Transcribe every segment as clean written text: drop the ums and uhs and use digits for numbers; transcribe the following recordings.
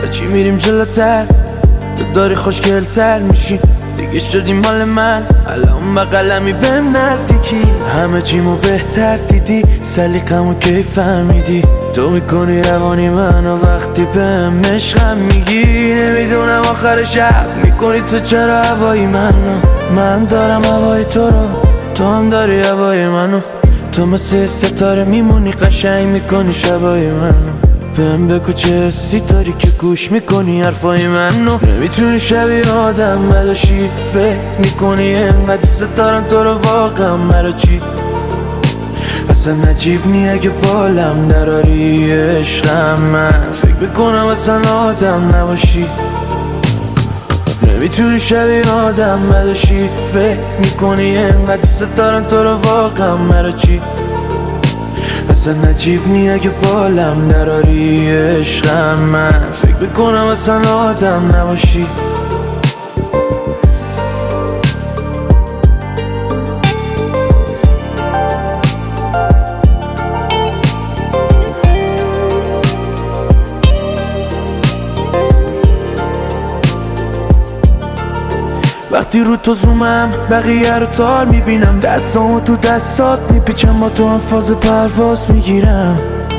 هرچی میریم جلوتر تو داری خوشگلتر میشی، دیگه شدی مال من. الان بقلمی بهم نزدیکی، همه چیمو بهتر دیدی، سلیقمو کی فهمیدی. تو میکنی روانی منو وقتی بهم عشقم میگی. نمیدونم آخر شب میکنی تو چرا هوای منو. من دارم هوای تو رو، تو هم داری هوای منو. تو مثل ستاره میمونی، قشنگ میکنی شبای منو. بهم بگو چه حسی داری که گوش میکنی حرفای منو. نمیتونی شبیه آدم بداشی، فکر میکنی انقدر دوست دارم تو رو واقعا مرا چی. اصلا عجیب نی اگه بالم دراری عشقم. من فکر میکنم اصلا آدم نباشی. نمیتونی شبیه آدم بداشی، فکر میکنی انقدر دوست دارم تو رو واقعا مرا چی. اصلا عجیب نی اگه بالم دراری عشقم. من فکر میکنم اصلا آدم نباشی. وقتی رو تو زومم بقیه رو تار میبینم، دستامو تو دستات میپیچم، با تو هم فاز پرواز میگیرم.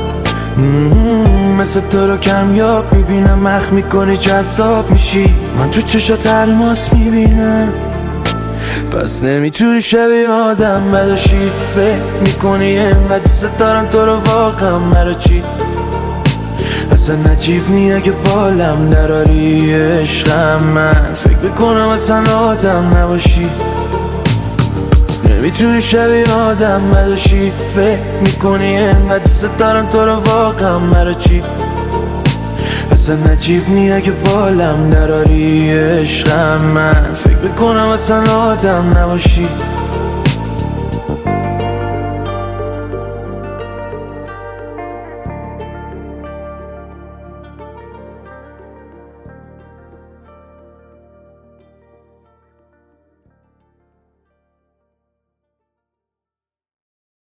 مثل تو رو کمیاب میبینم، مخ میکنی جذاب میشی، من تو چشات الماس میبینم. پس نمیتونی شبیه آدم بداشی، فکر میکنی انقدر دوست دارم تو رو واقعا مرا چی. اصلا عجیب نی اگه بالم دراری عشقم. من فکر میکنم اصلا آدم نباشی. نمیتونی شبیه آدم بداشی، فکر میکنی انقدر دوست دارم تو رو واقعا مرا چی. اصلا عجیب نی اگه بالم دراری عشقم. من فکر میکنم اصلا آدم نباشی.